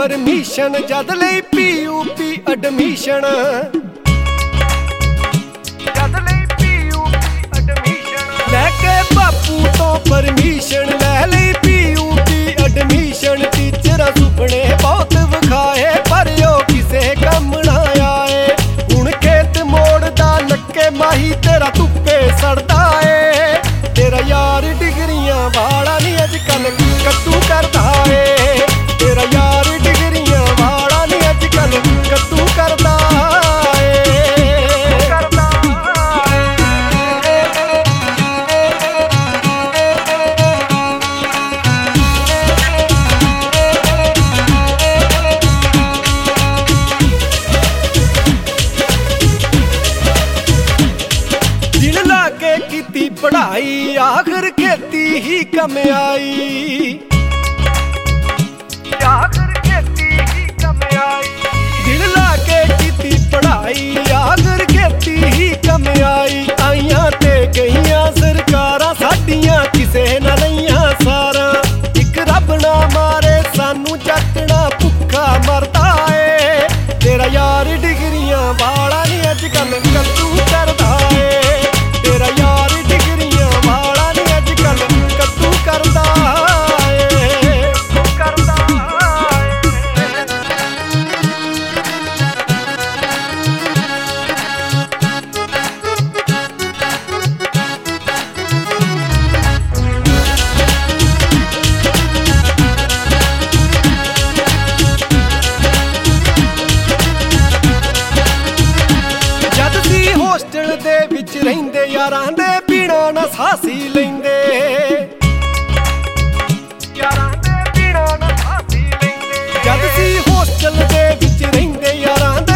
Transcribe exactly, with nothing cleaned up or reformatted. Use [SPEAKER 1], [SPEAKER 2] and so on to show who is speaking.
[SPEAKER 1] permission जद लई P U P admission जद लई पी यू पी एडमिशन लैके बापू तो परमिशन लै लई P U P admission teacher सुपने बहुत विखाए पर ओ किसे कम ना आए हुण खेत मोड़दा नक्के माही तेरा धुप्पे सड़दा ए तेरा यार डिगरियां वाला नी अजकल कद्दू करदा ए तेरा यार डिगरियां वाला नी अजकल कद्दू करदा कीती पढ़ाई आखिर खेती ही कम आई आखिर खेती ही कम आई दिल लाके कीती पढ़ाई आखिर खेती ही कम आई आइयां ते गईयां सरकारां साडियां किसे ना लईयां सारा इक रब ना मारे सानू जटना भुक्खा मरदा ए तेरा यार डिगरियां वाला नी अजकल कद्दू करदा ए तेरा यार डिगरियां वाला नी अजकल कद्दू करदा करदा जद सी होस्टल दे विच रहिंदे यारां दे बिना ना सासी लैंदे यारां दे बिना ना सासी लैंदे जद सी होस्टल दे विच रहिंदे यारां दे